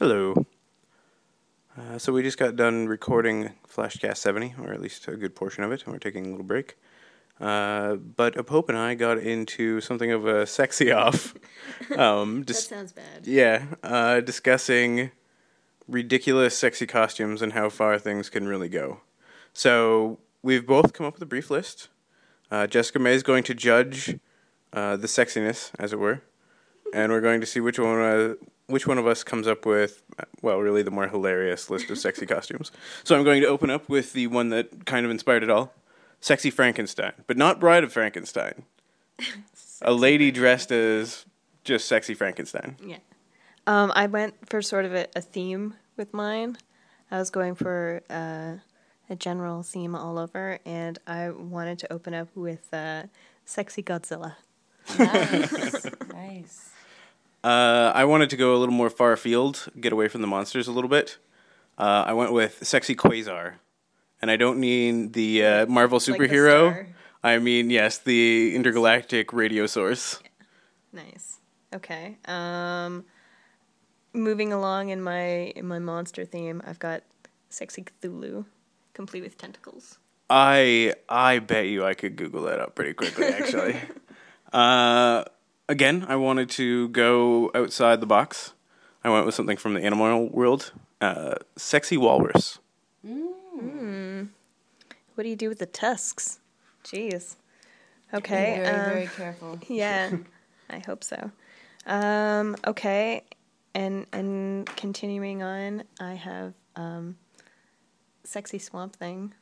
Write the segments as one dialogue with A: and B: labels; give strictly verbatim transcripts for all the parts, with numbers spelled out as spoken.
A: Hello. Uh, so we just got done recording Flashcast seventy, or at least a good portion of it, and we're taking a little break. Uh, but a Pope and I got into something of a sexy off. Um, dis-
B: that sounds bad.
A: Yeah, uh, discussing ridiculous sexy costumes and how far things can really go. So we've both come up with a brief list. Uh, Jessica May is going to judge uh, the sexiness, as it were, and we're going to see which one uh, which one of us comes up with, well, really the more hilarious list of sexy costumes. So I'm going to open up with the one that kind of inspired it all. Sexy Frankenstein, but not Bride of Frankenstein. A lady dressed as just Sexy Frankenstein.
B: Yeah. Um, I went for sort of a, a theme with mine. I was going for uh, a general theme all over, and I wanted to open up with uh, Sexy Godzilla.
C: Nice. Nice.
A: Uh, I wanted to go a little more far afield, get away from the monsters a little bit. Uh, I went with Sexy Quasar. And I don't mean the uh, Marvel superhero.
B: Like
A: I mean, yes, the intergalactic radio source.
B: Yeah. Nice. Okay. Um, moving along in my in my monster theme, I've got Sexy Cthulhu, complete with tentacles.
A: I I bet you I could Google that up pretty quickly, actually. uh, again, I wanted to go outside the box. I went with something from the animal world. Uh, Sexy Walrus.
B: Mm. What do you do with the tusks? Jeez. Okay.
C: Be very,
B: um,
C: very careful.
B: Yeah, I hope so. Um, okay, and and continuing on, I have um, Sexy Swamp Thing.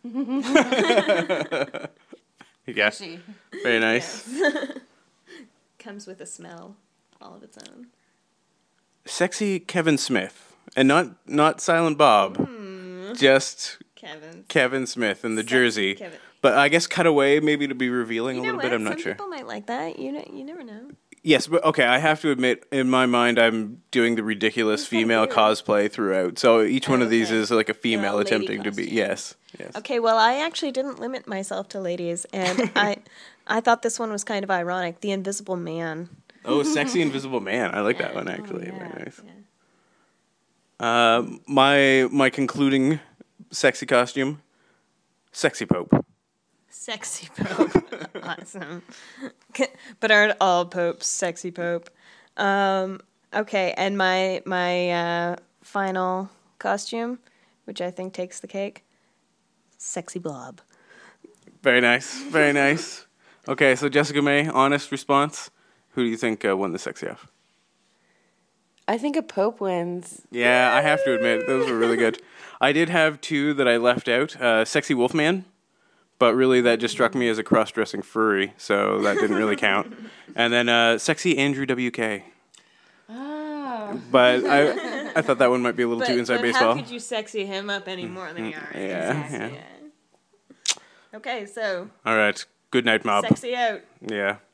A: Yeah,
C: Fishy.
A: very nice.
B: Yes. Comes with a smell all of its own.
A: Sexy Kevin Smith, and not not Silent Bob,
B: Mm.
A: just
B: Kevin.
A: Kevin Smith in the
B: Sexy
A: jersey.
B: Kevin.
A: But I guess cut away maybe to be revealing
B: You
A: a
B: know
A: little
B: what?
A: bit. I'm not
B: Some
A: sure.
B: people might like that. You know, you never know.
A: Yes, but okay, I have to admit, in my mind, I'm doing the ridiculous
B: That's kinda
A: female
B: weird.
A: cosplay throughout. So each one
B: Oh,
A: of these
B: okay.
A: is like a female
B: They're all lady
A: attempting to be.
B: costumes.
A: Yes, yes.
B: Okay, well, I actually didn't limit myself to ladies, and I, I thought this one was kind of ironic. The Invisible Man.
A: Oh, Sexy Invisible Man. I like that
B: Yeah.
A: one, actually.
C: Oh, yeah.
A: Very nice.
B: Yeah.
A: Um, my, my concluding sexy costume, Sexy Pope.
B: Sexy Pope. Awesome. But aren't all popes sexy Pope? Um, okay, and my my uh, final costume, which I think takes the cake, Sexy Blob.
A: Very nice, very nice. Okay, so Jessica May, honest response. Who do you think uh, won the sexy off?
C: I think a Pope wins.
A: Yeah, I have to admit, those were really good. I did have two that I left out. Uh, Sexy Wolfman, but really that just struck me as a cross-dressing furry, so that didn't really count. And then uh, Sexy Andrew W K.
C: Oh.
A: But I I thought that one might be a little
B: But,
A: too inside
B: but
A: baseball.
B: how could you sexy him up any more than you are?
A: Yeah,
B: Exactly,
A: yeah.
B: yeah. Okay, so
A: All right. Good night, mob.
B: sexy out.
A: Yeah.